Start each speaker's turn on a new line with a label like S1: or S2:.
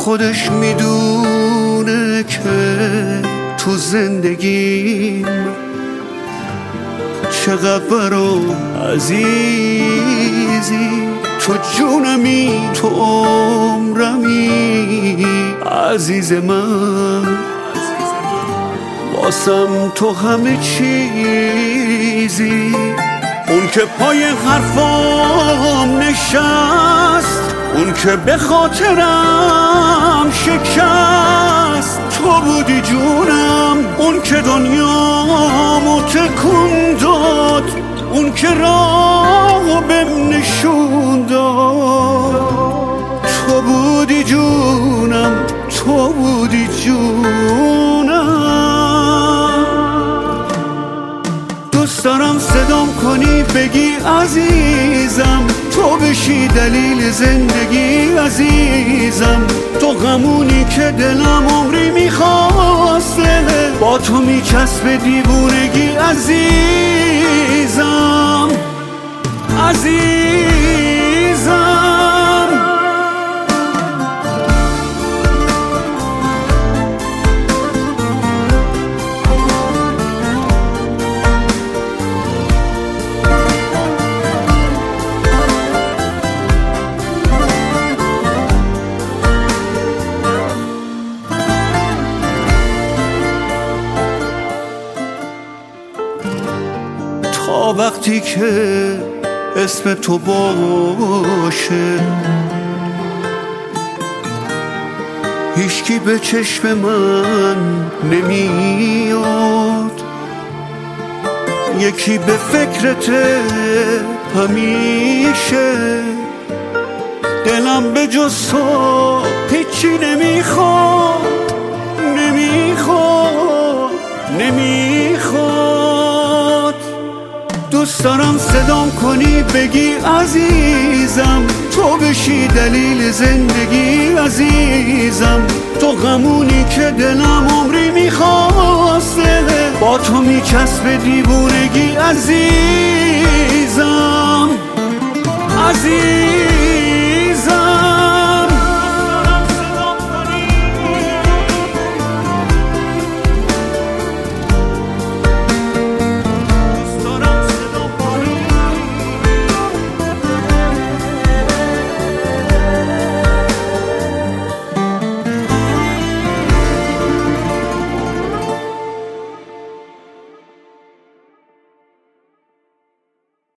S1: خودش میدونه که تو زندگیم چقدر برام عزیزی. تو جونمی، تو عمرمی، عزیز من، واسم تو همه چیزی. اون که پای حرفام نشست، اون که به خاطرم شکست، تو بودی جونم. اون که دنیامو تکون داد، اون که راهو بهم نشون داد، تو بودی جونم، تو بودی جونم. دوست دارم صدام کنی بگی عزیزم، تو بشی دلیل زندگی عزیزم. تو غمونی که دلم عمری میخواسته، با تو میچسبه دیوونگی عزیزم، عزیزم. تا وقتی که اسم تو باشه، هیچکی به چشم من نمیاد. یکی به فکرته همیشه، دلم به جز تو هیچی نمیخواد، نمیخواد، نمیخواد. دوست دارم صدام کنی بگی عزیزم، تو بشی دلیل زندگی عزیزم. تو غمونی که دلم عمری میخواسته، با تو میچسبه دیوونگی عزیزم، عزیزم.